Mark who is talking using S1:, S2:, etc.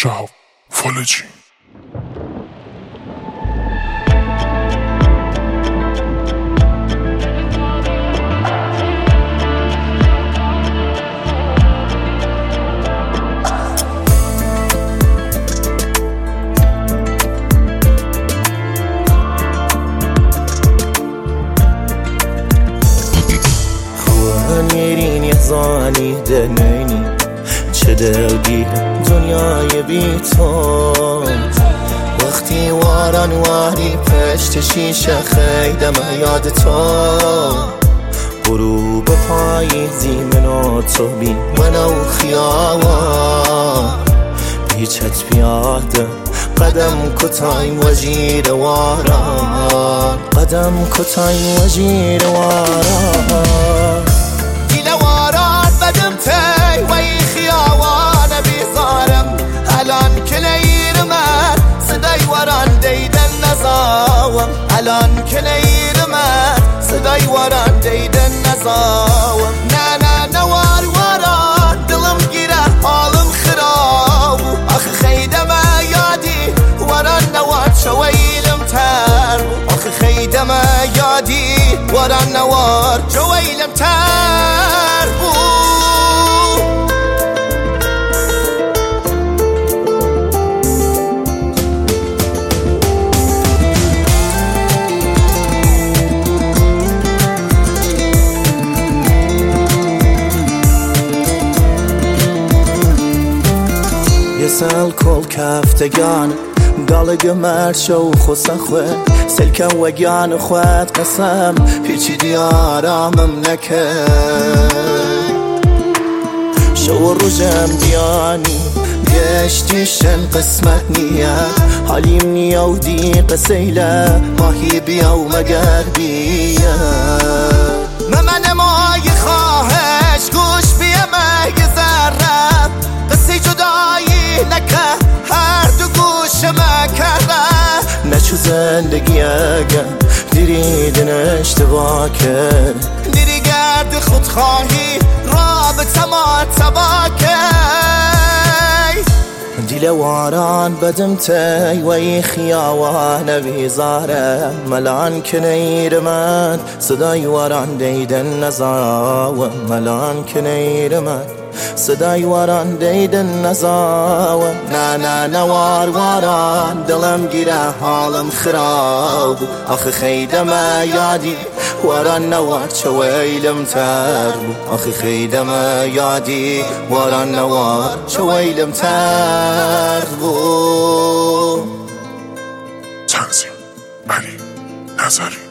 S1: شهاب فالجی.
S2: زانی دنینی چه دردی دنیای بی تو وقتی واران واری پشت شیشه خیدم یاد تو غروب پاییزی منو تو بی منو خیاوان بیچت بیاده قدم کتای وزیر واران قدم کتای وزیر واران
S3: بدم تي وي خياوان بيزارم الان كلير من صداي وران ديدن نزاوم الان كلير من صداي وران ديدن نزاوم نانا نوار وران دلم گيره حالم خراب اخ خيدم يادي وران نوار شويلم تر اخ خيدم يادي وران نوار شويلم تر
S2: يسال كل كافتگان قالق مرشو خسخوه سلكا وگان خوات قسم پیچی دیارامم نکن شو روزم دیانی گشتیشن قسمت نیه حالیم نیا و دی قسیله ماهی بیا و مگر بیا
S3: من مای خواهش گوش بیا مگذرم قصی جدایی نکه هر دو گوش مکره
S2: نچو زندگی اگر دیریدن اشتباه کرد
S3: دیری گرد خودخواهی رابطه ما تباکی
S2: دیل واران بدم تی وی خیاوان بیزارم ملان کنیر من صدای واران دیدن نزاوم ملان کنیر من صدای واران دیدن نزاوم نه نوار واران دلم گیره حالم خراب آخه خیدم یادی واران نوار چویلم تر آخه خیدم یادی واران نوار چویلم تر
S1: تنظیم علی نظری.